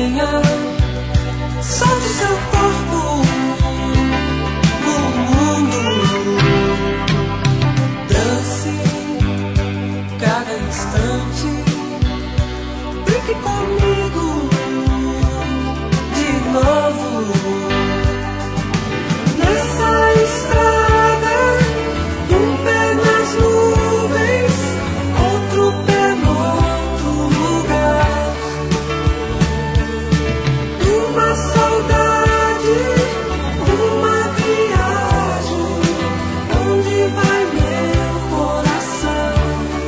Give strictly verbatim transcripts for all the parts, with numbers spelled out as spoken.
Venha, solte seu corpo no mundo. Dance cada instante. Brinque comigo de novo. Nessa estrada, um pé nas nuvens, outro pé no outro lugar. Uma saudade, uma viagem, onde vai meu coração?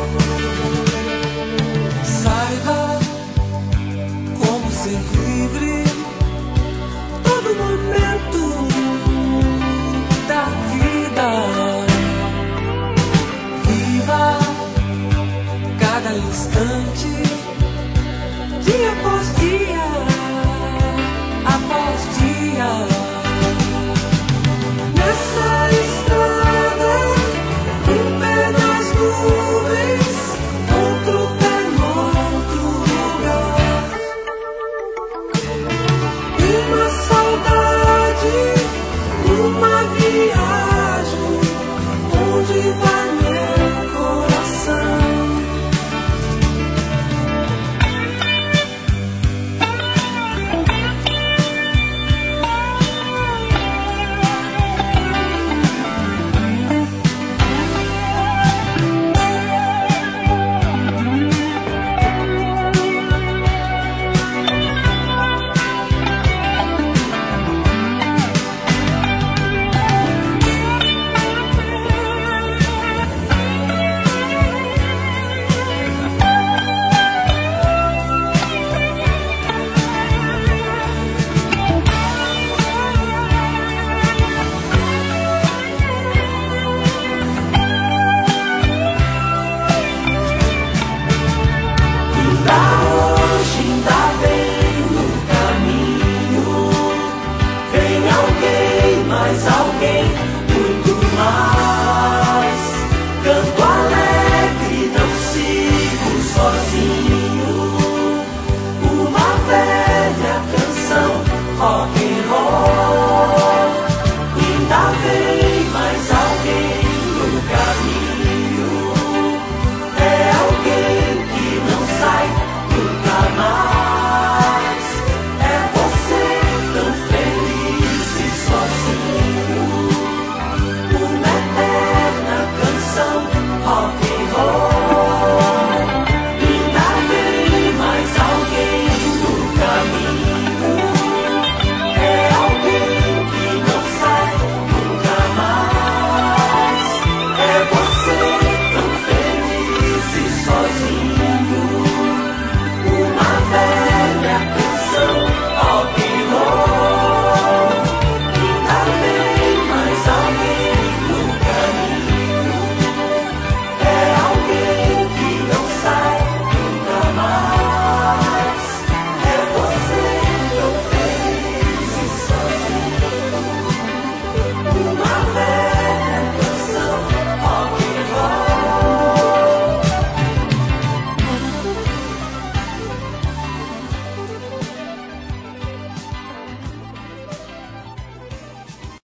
Saiba como ser livre todo momento da vida. Viva cada instante, dia após dia.